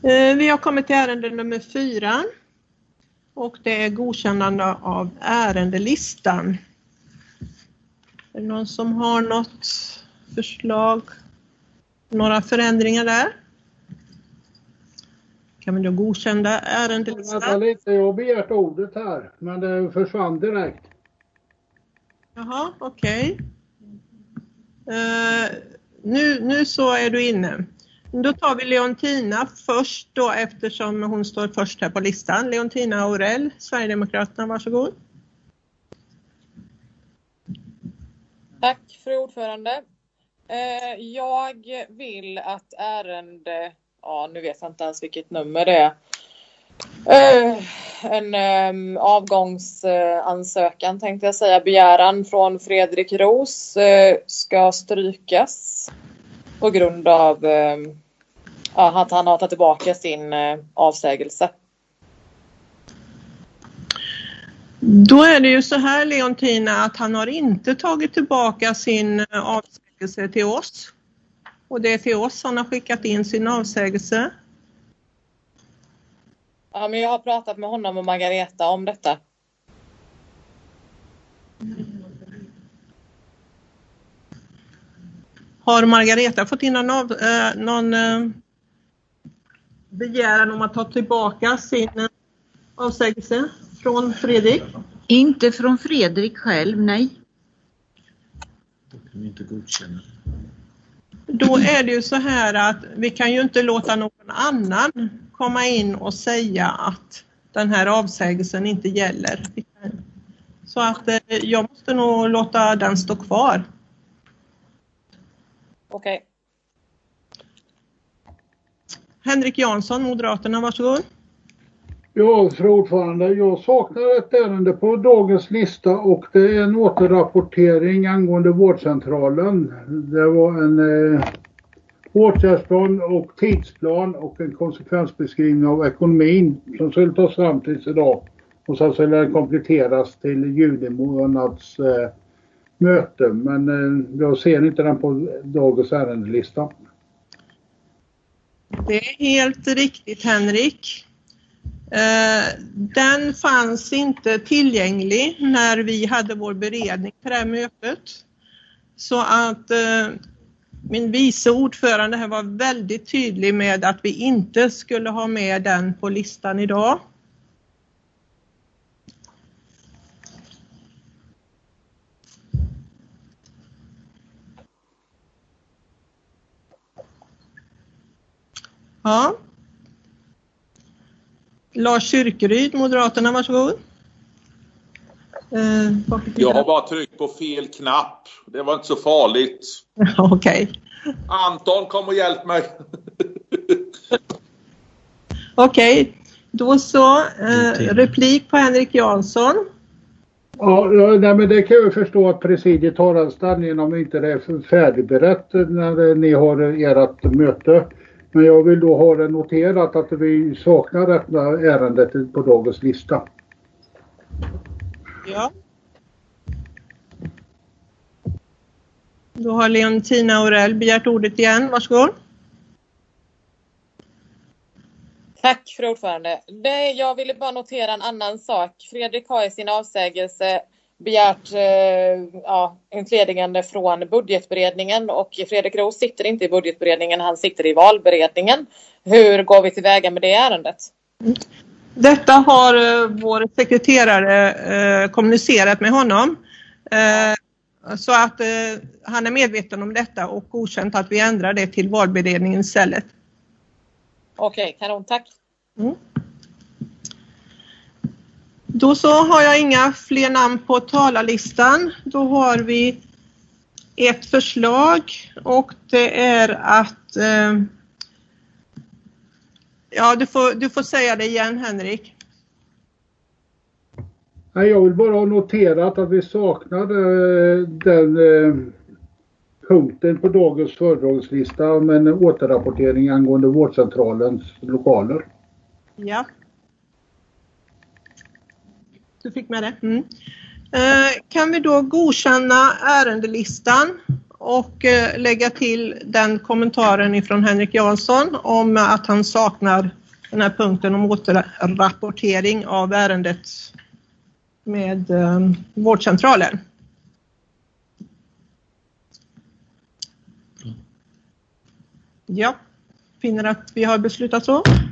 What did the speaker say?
Vi har kommit till ärende nummer 4 och det är godkännande av ärendelistan. Är det någon som har något förslag, några förändringar där? Kan vi då godkänna ärendelistan? Vänta lite, jag har begärt ordet här, men det försvann direkt. Jaha, okej. Nu så är du inne. Då tar vi Leontina först då, eftersom hon står först här på listan. Leontina Aurell, Sverigedemokraterna, varsågod. Tack för ordförande. Jag vill att ärende, nu vet jag inte ens vilket nummer det är. En avgångsansökan tänkte jag säga, begäran från Fredrik Roos ska strykas på grund av att han har tagit tillbaka sin avsägelse. Då är det ju så här, Leontina, att han har inte tagit tillbaka sin avsägelse till oss. Och det är till oss han har skickat in sin avsägelse. Ja, men jag har pratat med honom och Margareta om detta. Har Margareta fått in någon begäran om att ta tillbaka sin avsägelse från Fredrik? Inte från Fredrik själv, nej. Då kan vi inte godkänna. Då är det ju så här att vi kan ju inte låta någon annan komma in och säga att den här avsägelsen inte gäller. Så att jag måste nog låta den stå kvar. Okej. Henrik Jansson, Moderaterna, varsågod. Ja, fru ordförande, jag saknar ett ärende på dagens lista och det är en återrapportering angående vårdcentralen. Det var en åtgärdsplan och tidsplan och en konsekvensbeskrivning av ekonomin som skulle tas fram tills idag. Och sen skulle den kompletteras till juni månads möte, men jag ser inte den på dagens ärendelista. Det är helt riktigt, Henrik. Den fanns inte tillgänglig när vi hade vår beredning för det här mötet. Så att min vice ordförande här var väldigt tydlig med att vi inte skulle ha med den på listan idag. Ja. Lars Kyrkeryd, Moderaterna, varsågod. Jag har bara tryckt på fel knapp. Det var inte så farligt. Okej. Anton, kom och hjälp mig. Okej. Då så. Replik på Henrik Jansson. Ja, nej, men det kan jag förstå att presidiet tar den ställningen om inte det är färdigberett när ni har ert möte. Men jag vill då ha det noterat att vi saknar detta ärendet på dagens lista. Ja. Då har Leontina Aurell begärt ordet igen. Varsågod. Tack för ordförande. Jag ville bara notera en annan sak. Fredrik har i sin avsägelse begärt entledigande från budgetberedningen och Fredrik Roos sitter inte i budgetberedningen, han sitter i valberedningen. Hur går vi tillväga med det ärendet? Detta har vår sekreterare kommunicerat med honom. Så att han är medveten om detta och godkänt att vi ändrar det till valberedningen istället. Okej, kanon, tack. Mm. Då så har jag inga fler namn på talarlistan. Då har vi ett förslag och det är att du får säga det igen, Henrik. Nej, jag vill bara ha noterat att vi saknar den punkten på dagens föredragslista om en återrapportering angående vårdcentralens lokaler. Ja. Du fick med det. Kan vi då godkänna ärendelistan och lägga till den kommentaren ifrån Henrik Jansson om att han saknar den här punkten om återrapportering av ärendet med vårdcentralen. Ja, finner att vi har beslutat så.